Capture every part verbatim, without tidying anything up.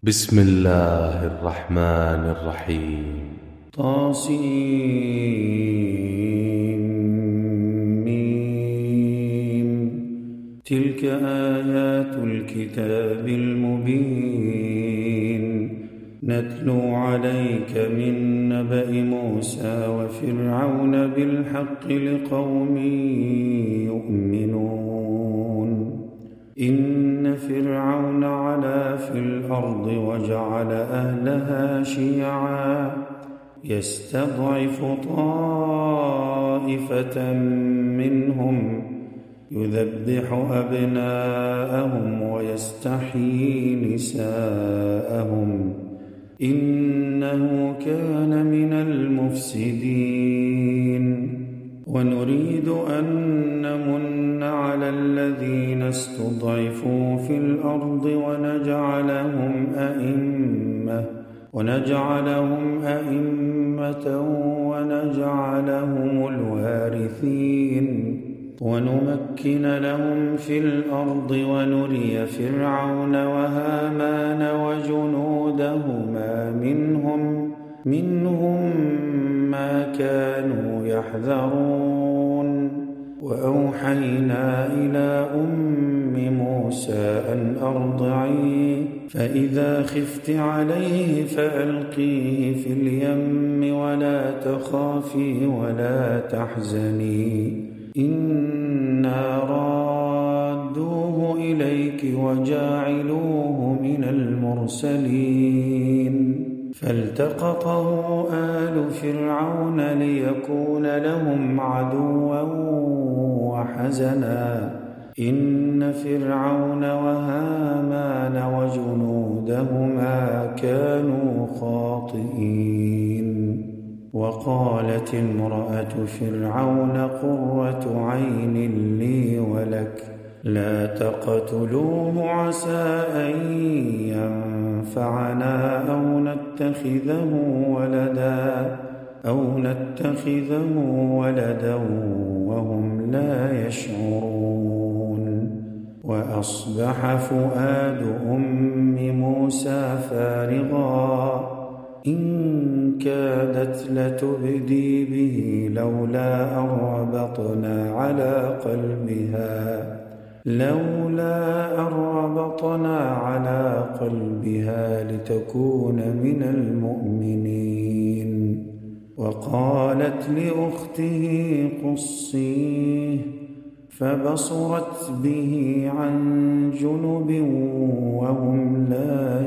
بسم الله الرحمن الرحيم. طاسيم. تلك آيات الكتاب المبين نتلو عليك من نبأ موسى وفرعون بالحق لقوم يؤمنون. إن فرعون علا في الأرض وجعل أهلها شيعا يستضعف طائفة منهم يذبح أبناءهم ويستحيي نساءهم إنه كان من المفسدين. ونريد أن نمن على الذين استضعفوا في الأرض ونجعلهم أئمة ونجعلهم أئمة ونجعلهم الوارثين ونمكن لهم في الأرض ونري فرعون وهامان وجنودهما منهم منهم ما كانوا يحذرون. وأوحينا إلى أم موسى أن أرضعيه فإذا خفت عليه فألقيه في اليم ولا تخافي ولا تحزني إنا رادوه إليك وجاعلوه من المرسلين. فالتقطه آل فرعون ليكون لهم عدوا وحزنا إن فرعون وهامان وجنودهما كانوا خاطئين. وقالت امرأة فرعون قرة عين لي ولك لا تقتلوه عسى أن ينفعنا أو نتخذه ولدا أو نتخذه ولدا وهم لا يشعرون. وأصبح فؤاد أم موسى فارغا إن كادت لتبدي به لولا أن ربطنا على قلبها لولا أن ربطنا على قلبها لتكون من المؤمنين. وقالت لأخته قصيه فبصرت به عن جنب وهم لا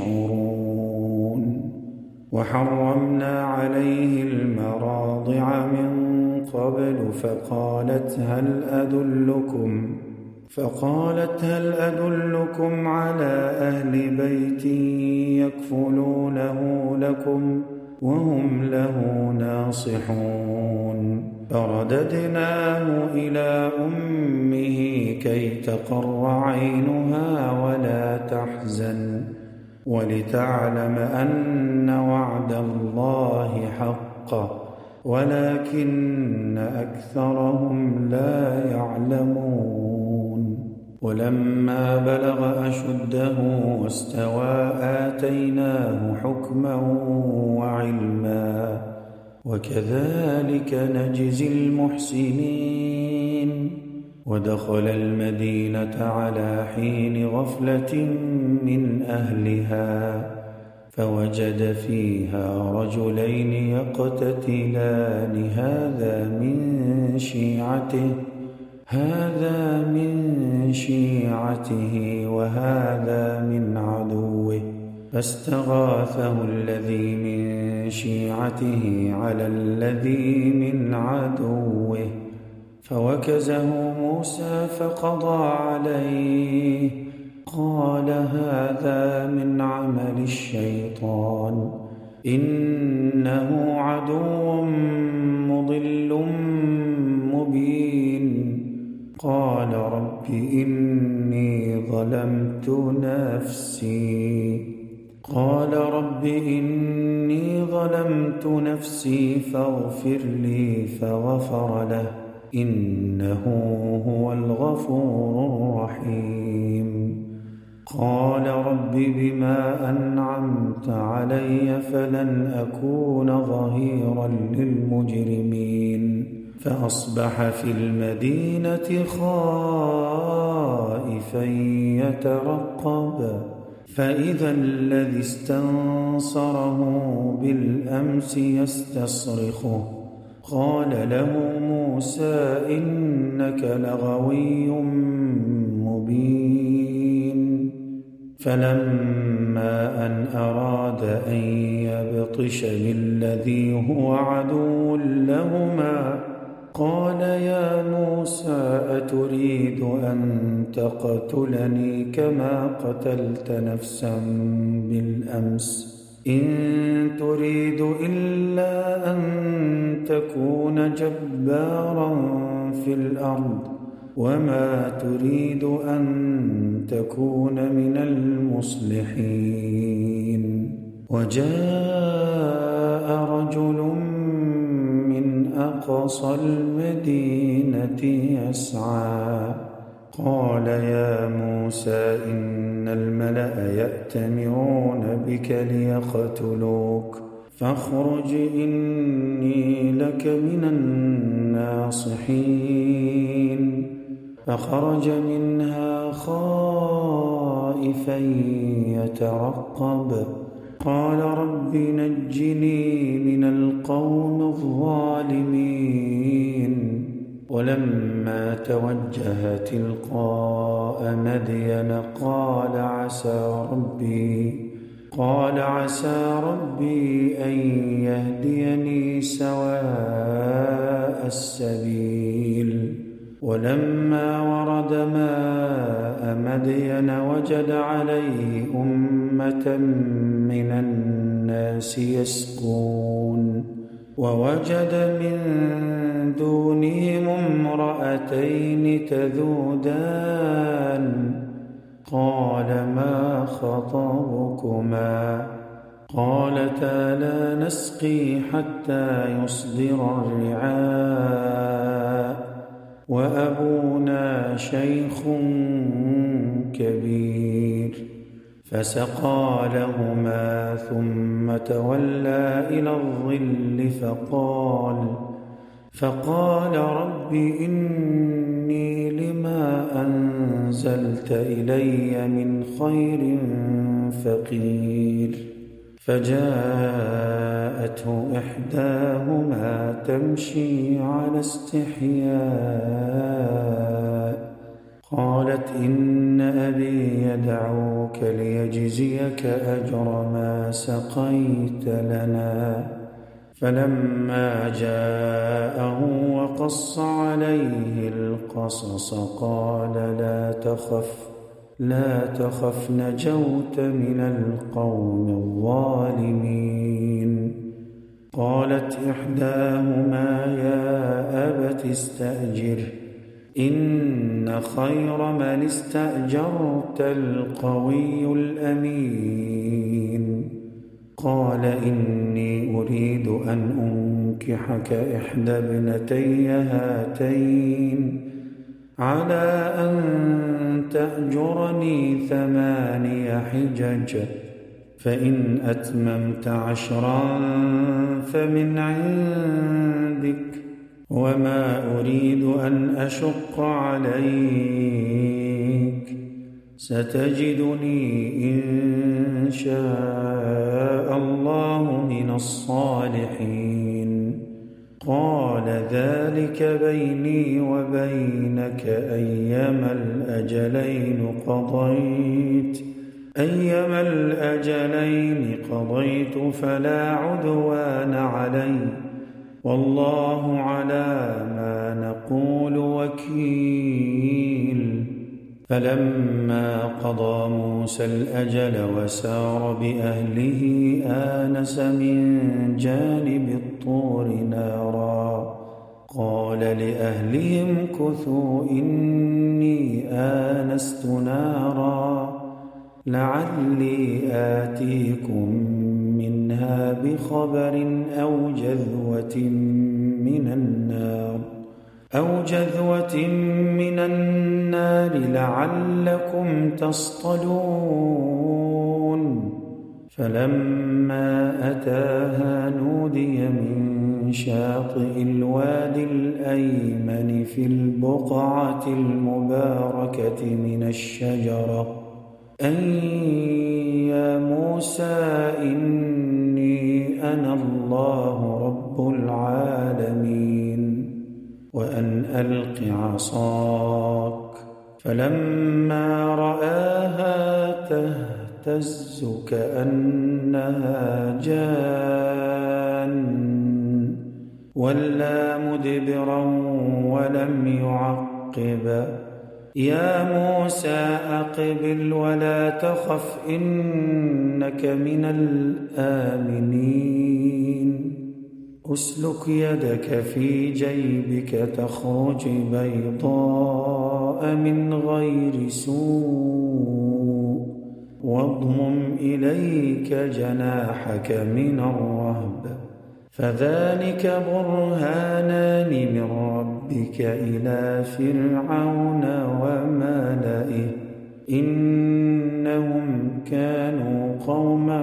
يشعرون. وحرمنا عليه المراضع من قبل فقالت هل أدلكم فقالت هل أدلكم على أهل بيت يكفلونه لكم وهم له ناصحون. فرددناه إلى أمه كي تقر عينها ولا تحزن ولتعلم أن وعد الله حق ولكن أكثرهم لا يعلمون. ولما بلغ أشده واستوى آتيناه حكما وعلما وكذلك نجزي المحسنين. ودخل المدينة على حين غفلة من أهلها فوجد فيها رجلين يقتتلان هذا من شيعته هذا من شيعته وهذا من عدوه فاستغاثه الذي من شيعته على الذي من عدوه فوكزه موسى فقضى عليه قال هذا من عمل الشيطان إنه عدو مضل مبين. قال رب إني ظلمت نفسي قال رب إني ظلمت نفسي فاغفر لي فغفر له إنه هو الغفور الرحيم. قال رب بما أنعمت علي فلن أكون ظهيرا للمجرمين فأصبح في المدينة خائفا يترقب فإذا الذي استنصره بالأمس يستصرخه قال له موسى إنك لغوي مبين فلما أن أراد أن يبطش بالذي هو عدو لهما قال يا موسى أتريد أن تقتلني كما قتلت نفسا بالأمس إن تريد إلا أن تكون جبارا في الأرض وما تريد أن تكون من المصلحين وجاء رجل من أقصى المدينة يسعى قال يا موسى إن الملأ يأتمرون بك ليقتلوك فاخرج إني لك من الناصحين فخرج منها خائفا يترقب قال رب نجني من القوم الظالمين ولما توجه تلقاء مدين قال عسى ربي قال عسى ربي أن يهديني سواء السبيل ولما ورد ماء مدين وجد عليه أمة من الناس يسقون ووجد من دونهم امرأتين تذودان قال ما خطبكما قالتا لا نسقي حتى يصدر الرعاء وأبونا شيخ كبير فسقى لهما ثم تولى إلى الظل فقال فقال رب إني لما أنزلت إلي من خير فقير فجاءته إحداهما تمشي على استحياء قالت إن أبي يدعوك ليجزيك أجر ما سقيت لنا فلما جاءه وقص عليه القصص قال لا تخف لا تخف نجوت من القوم الظالمين قالت إحداهما يا أبت استأجره إن خير من استأجرت القوي الأمين قال إني أريد أن أنكحك إحدى ابنتي هاتين على أن تأجرني ثماني حجج فإن أتممت عشرا فمن عندك وما أريد أن أشق عليك ستجدني إن شاء الله من الصالحين قال ذلك بيني وبينك أيما الأجلين قضيت أيما الأجلين قضيت فلا عدوان علي والله على ما نقول وكيل فلما قضى موسى الأجل وسار بأهله آنس من جانب الطور نارا قال لأهلهم كثوا إني آنست نارا لعلي آتيكم منها بخبر أو جذوة من النار أو جذوة من النار لعلكم تصطلون فلما أتاها نودي من شاطئ الوادي الأيمن في البقعة المباركة من الشجرة أن يا موسى إني أنا الله رب العالمين وأن ألق عصاك فلما رآها تهتز كأنها جان ولى مدبرا ولم يعقب يا موسى أقبل ولا تخف إنك من الآمنين أسلك يدك في جيبك تخرج بيضاء من غير سوء واضمم إليك جناحك من الرهب فذلك برهانان من ربك إلى فرعون وملئه إنهم كانوا قوما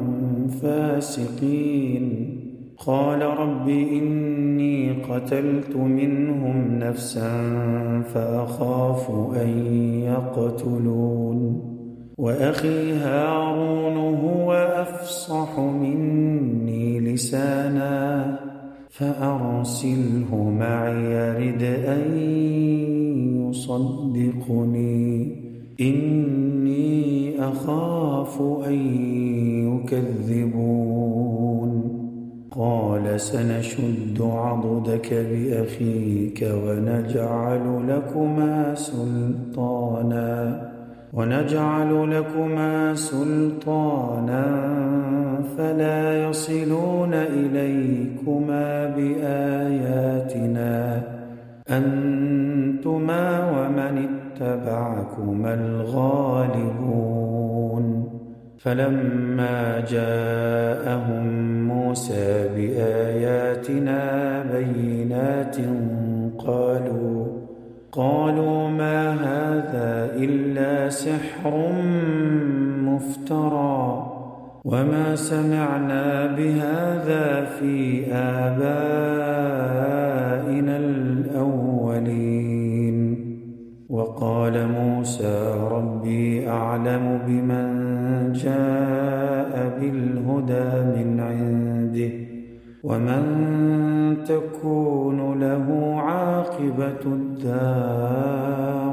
فاسقين قال رب إني قتلت منهم نفسا فأخاف أن يقتلون وأخي هارون هو أفصح مني لسانا فأرسله معي يرد أن يصدقني إني أخاف أن يكذبون قال سنشد عضدك بأخيك ونجعل لكما سلطانا ونجعل لكما سلطانا فلا يصلون إليكما بآياتنا أنتما ومن اتبعكما الغالبون فلما جاءهم موسى بآياتنا بينات قالوا قالوا ما هذا إلا سحر مفترى وما سمعنا بهذا في آبائنا الأولين وقال موسى ربي أعلم بمن جاء بالهدى من عنده ومن تكون له عاقبة الدار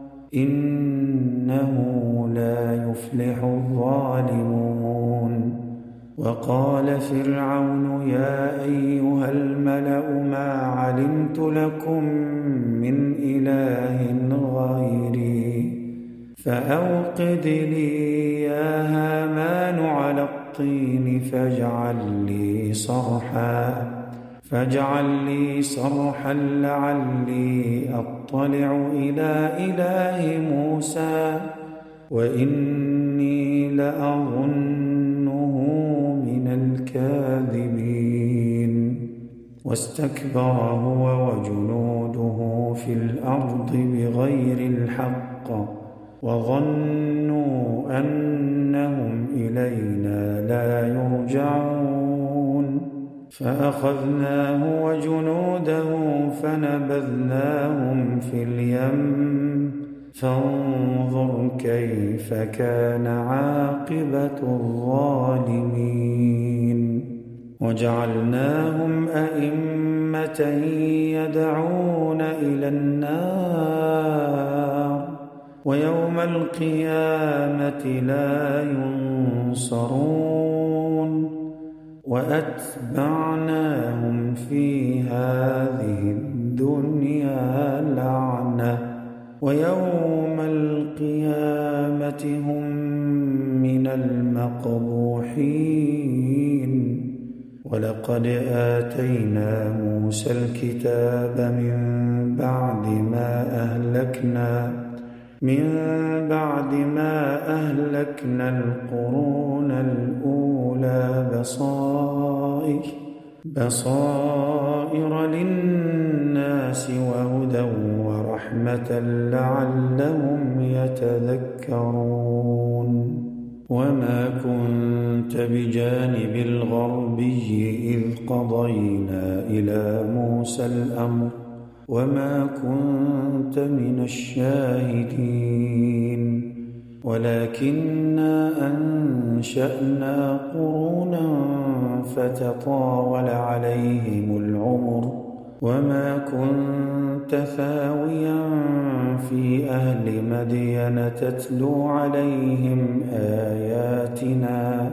إنه لا يفلح الظالمون وقال فرعون يا أيها الملأ ما علمت لكم من إله غيري فأوقد لي يا هامان على الطين فاجعل لي صرحا فاجعل لي صرحا لعلي أطلع إلى إله موسى وإني لأظنه من الكاذبين واستكبر هو وجنوده في الأرض بغير الحق وظنوا أنهم إلينا لا يرجعون فأخذناه وجنوده فنبذناهم في اليم فانظر كيف كان عاقبة الظالمين وجعلناهم أئمة يدعون إلى النار ويوم القيامة لا ينصرون وأتبعناهم في هذه الدنيا لعنة ويوم القيامة هم من المقبوحين ولقد آتينا موسى الكتاب من بعد ما أهلكنا من بعد ما أهلكنا القرون الأولى بصائر بصائر للناس وهدى ورحمة لعلهم يتذكرون وما كنت بجانب الغربي إذ قضينا إلى موسى الأمر وما كنت من الشاهدين ولكننا أنشأنا قرونا فتطاول عليهم العمر وما كنت ثاويا في أهل مدين تتلو عليهم آياتنا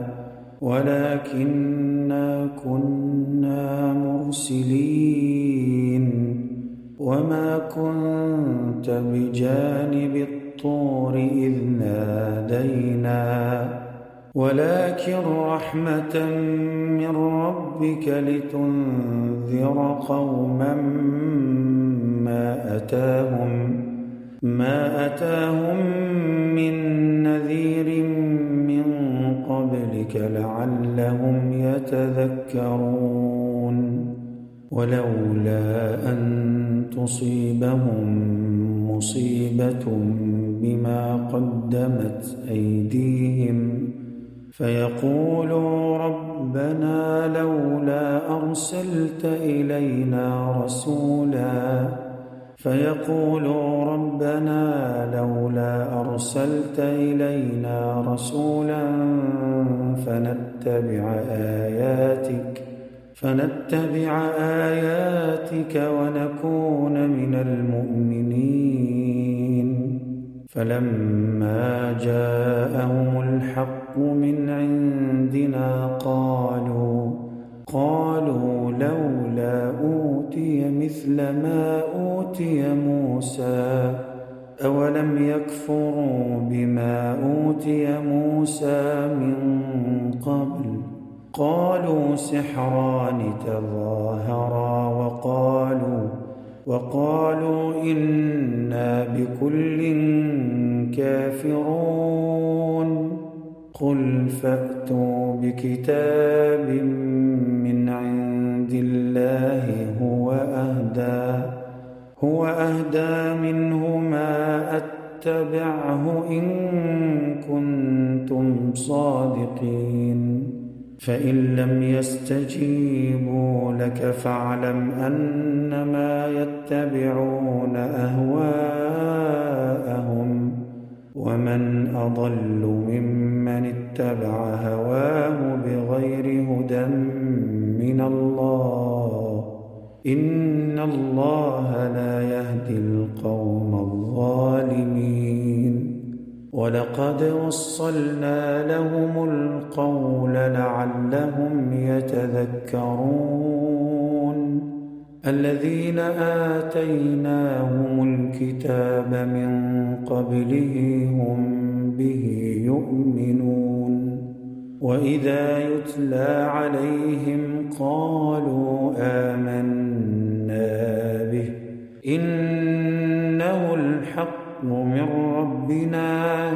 ولكننا كنا مرسلين وما كنت بجانب الطور إذ نادينا ولكن رحمة من ربك لتنذر قوما ما أتاهم ما أتاهم من نذير من قبلك لعلهم يتذكرون ولولا أن تصيبهم مصيبة بما قدمت أيديهم فيقولوا ربنا لولا أرسلت إلينا رسولا فيقولوا ربنا لولا أرسلت إلينا رسولا فنتبع آياتك فنتبع آياتك ونكون من المؤمنين فلما جاءهم الحق من عندنا قالوا قالوا لولا أوتي مثل ما أوتي موسى أولم يكفروا بما أوتي موسى من قبل قالوا سحران تظاهرا وقالوا وقالوا إنا بكل كافرون قل فأتوا بكتاب من عند الله هو أهدى هو أهدى منه ما أتبعه إن كنتم صادقين فإن لم يستجيبوا لك فاعلم أنما يتبعون أهواءهم ومن أضل ممن اتبع هواه بغير هدى من الله إن الله لا يهدي القوم الظالمين ولقد وصلنا لهم القول لعلهم يتذكرون الذين آتيناهم الكتاب من قبله هم به يؤمنون وإذا يتلى عليهم قالوا آمنا به إنه الحق من ربنا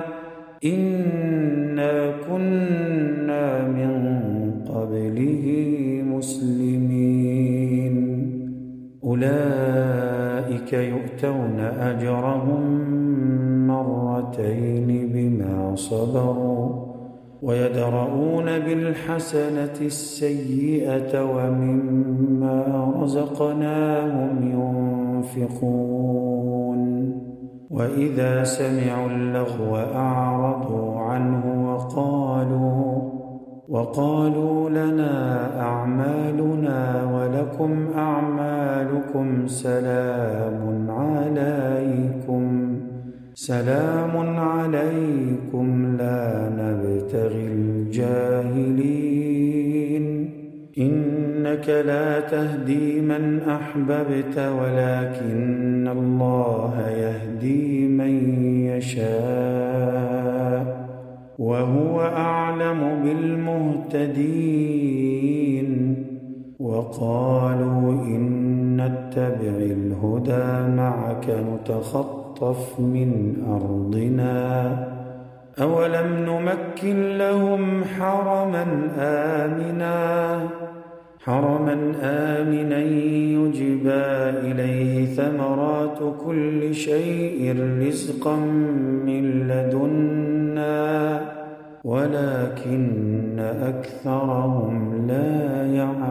إنا كنا من قبله مسلمين أولئك يؤتون أجرهم مرتين بما صبروا ويدرؤون بالحسنة السيئة ومما رزقناهم ينفقون وإذا سمعوا اللغو أعرضوا عنه وقالوا وقالوا لنا أعمالنا ولكم أعمالكم سلام عليكم سلام عليكم لا نبتغي الجاهلين إنك لا تهدي من أحببت ولكن الله يهدي من يشاء وهو أعلم بالمهتدين وقالوا إن نتبع الهدى معك نتخطف من أرضنا أولم نمكن لهم حرما آمنا حرما آمنا يجبى إليه ثمرات كل شيء رزقا من لدنا ولكن أكثرهم لا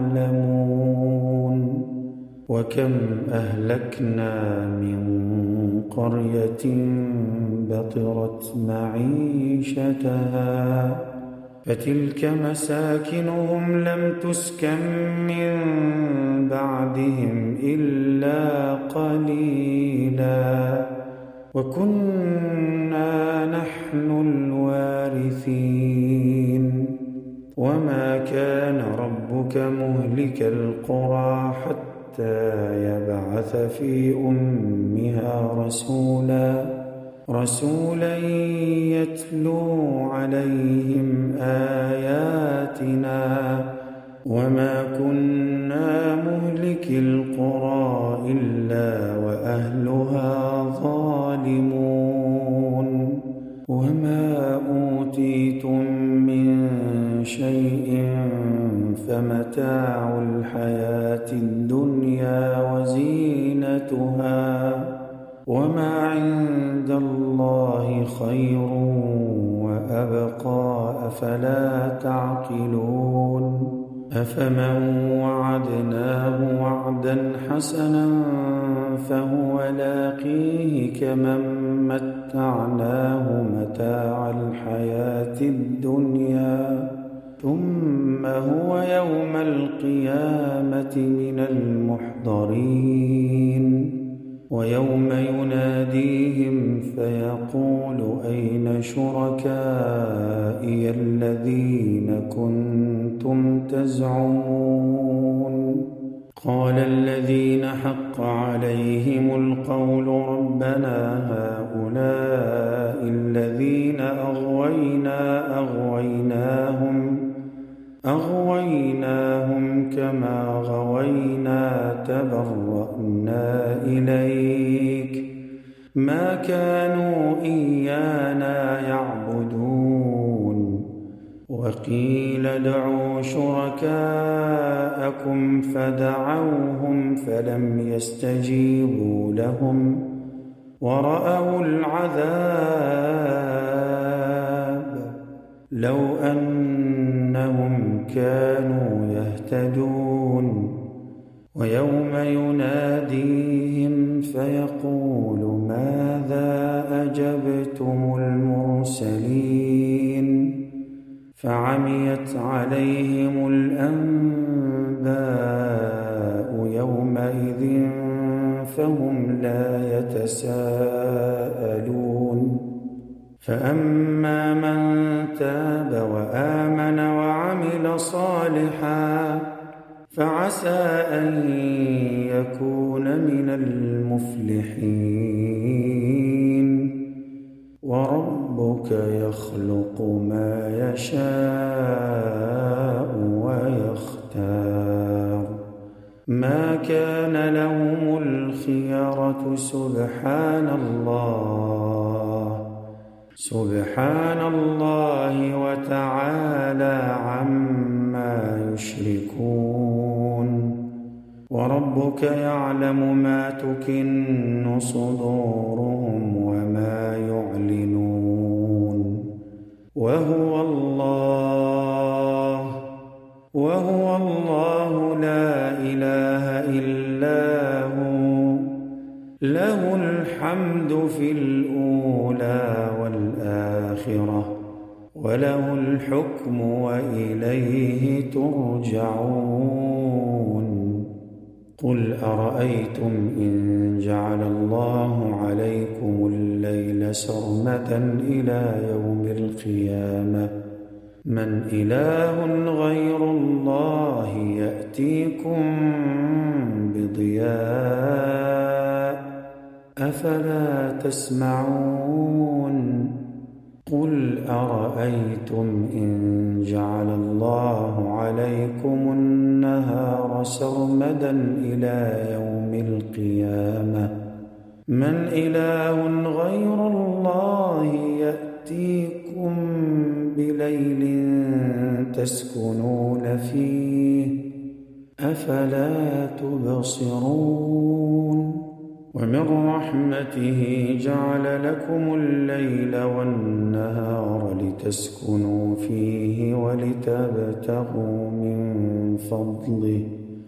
يعلمون وكم أهلكنا من قرية بطرت معيشتها فتلك مساكنهم لم تسكن من بعدهم إلا قليلا وكنا نحن الوارثين وما كان ربك مهلك القرى حتى يبعث في أمها رسولا رسولا يتلو عليهم آياتنا وما كنا مهلك القرى إلا وأهلها ظالمون وما أوتيتم من شيء فمتاع الحياة الدنيا وزينتها وما عند الله خير وأبقى أفلا تعقلون أفمن وعدناه وعدا حسنا فهو لاقيه كمن متعناه متاع الحياة الدنيا ثم هو يوم القيامة من المحضرين ويوم يناديهم فيقول أين شركائي الذين كنتم تزعمون قال الذين حق عليهم القول ربنا هؤلاء الذين أغوينا أغويناهم أغويناهم كما غوينا تبرأنا إليك ما كانوا إيانا يعبدون وقيل ادعوا شركاءكم فدعوهم فلم يستجيبوا لهم ورأوا العذاب لو أنهم كانوا يهتدون ويوم يناديهم فيقول ماذا أجبتم المرسلين فعميت عليهم الأنباء يومئذ فهم لا يتساءلون فأما من تاب وآمن وعمل صالحا فعسى أن يكون من المفلحين وربك يخلق ما يشاء ويختار ما كان لهم الخيرة سبحان الله سبحان الله وتعالى عما يشركون وربك يعلم ما تكن صدورهم وما يعلنون وهو الله وهو الله لا إله إلا هو له الحمد في الأولى والآخرة وله الحكم وإليه ترجعون قل أرأيتم إن جعل الله عليكم الليل سرمدا إلى يوم القيامة من إله غير الله يأتيكم بضياء أفلا تسمعون قل أرأيتم إن جعل الله عليكم النهار سرمدا إلى يوم القيامة من إله غير الله يأتيكم بليل تسكنون فيه أفلا تبصرون ومن رحمته جعل لكم الليل والنهار لتسكنوا فيه ولتبتغوا من فضله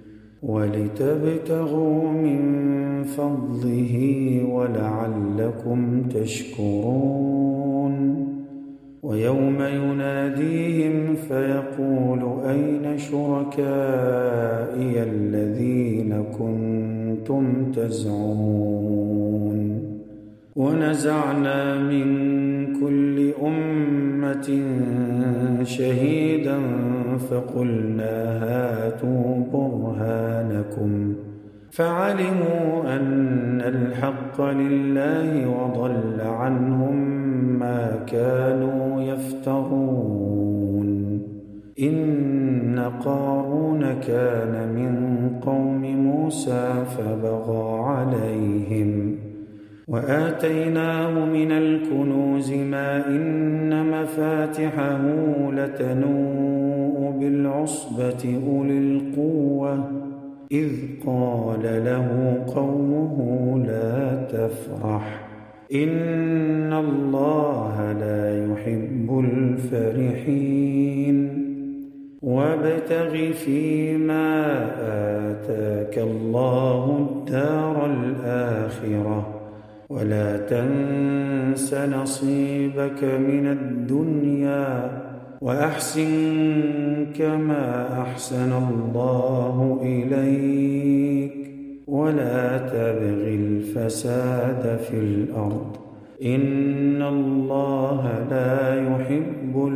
ولتبتغوا من فضله ولعلكم تشكرون ويوم يناديهم فيقول أين شركائي الذين كنتم تزعمون ونزعنا من كل أمة شهيدا فقلنا هاتوا برهانكم فعلموا أن الحق لله وضل عنهم ما كانوا يفترون إن قارون كان من قوم موسى فبغى عليهم وآتيناه من الكنوز ما إن مفاتحه لتنوء بالعصبة أولي القوة إذ قال له قومه لا تفرح إن الله لا يحب الفرحين وابتغ فيما آتاك الله الدار الآخرة ولا تنس نصيبك من الدنيا وأحسن كما أحسن الله إليك ولا تبغ الفساد في الأرض إن الله لا يحب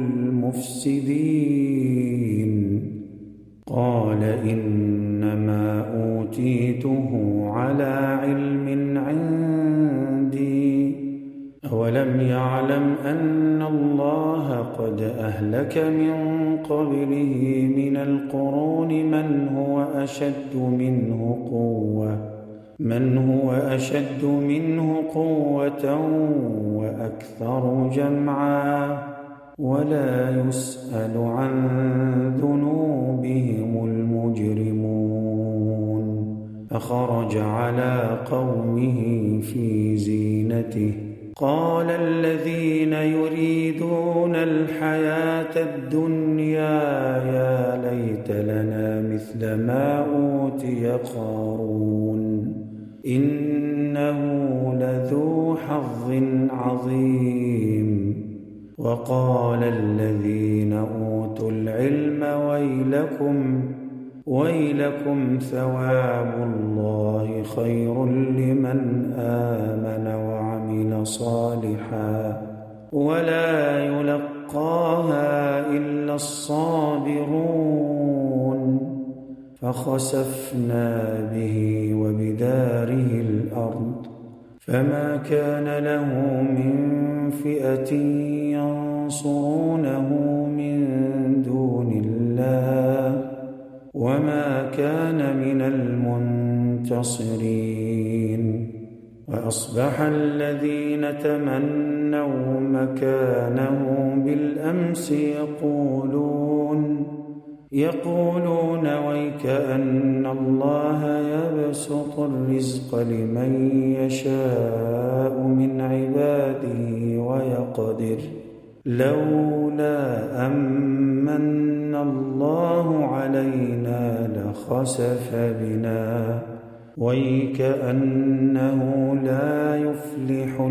المفسدين قال إنما أوتيته على علم عندي أولم يعلم أن الله قد أهلك من قبله من القرون من هو أشد منه قوة من هو أشد منه قوة وأكثر جمعا ولا يسأل عن ذنوبهم المجرمون فخرج على قومه في زينته قال الذين يريدون الحياة الدنيا يا ليت لنا مثل ما أوتي قارون إنه لذو حظ عظيم وقال الذين أوتوا العلم ويلكم ويلكم ثواب الله خير لمن آمن وعمل صالحا ولا يلقاها إلا الصابرون فخسفنا به وبداره الأرض فما كان له من فئة ينصرونه من دون الله وما كان من المنتصرين وأصبح الذين تمنوا مكانه بالأمس يقولون يقولون ويكأن الله يبسط الرزق لمن يشاء من عباده ويقدر لولا أمن الله علينا لخسف بنا ويكأنه لا يفلح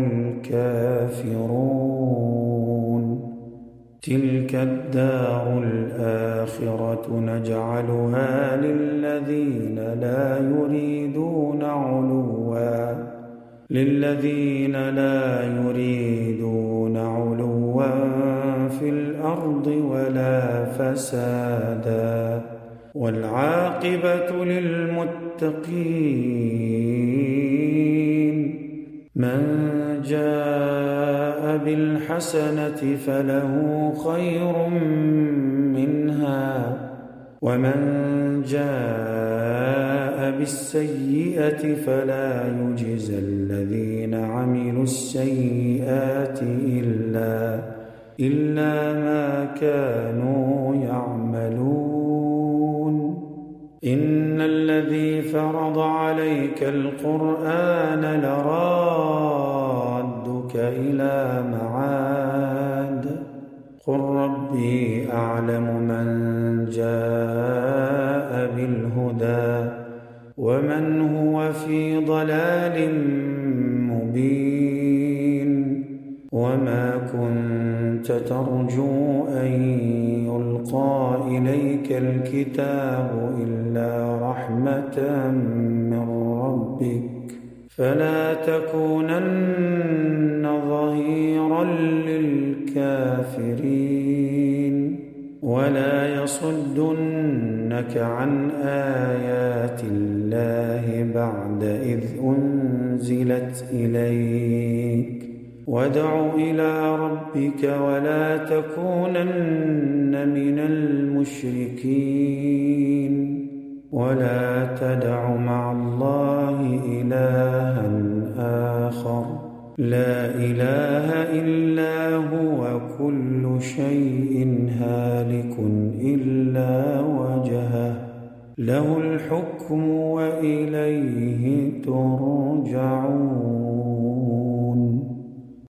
الكافرون تلك الدار الآخرة نجعلها للذين لا يريدون علوا للذين لا يريدون علوا في الأرض ولا فسادا والعاقبة للمتقين من جاء بالحسنة فله خير منها ومن جاء بالسيئة فلا يجزى الذين عملوا السيئات إلا إلا ما كانوا يعملون إن فرض عليك القرآن لرادك إلى معاد قل ربي أعلم من جاء بالهدى ومن هو في ضلال مبين وما كنت ترجو أن يلقى إليك الكتاب إلا رحمة من ربك فلا تكونن ظهيرا للكافرين ولا يصدنك عن آيات الله بعد إذ أنزلت إليك وادع إلى ربك ولا تكونن من المشركين ولا تدع مع الله إلها آخر لا إله إلا هو كل شيء هالك إلا وجهه له الحكم وإليه ترجعون.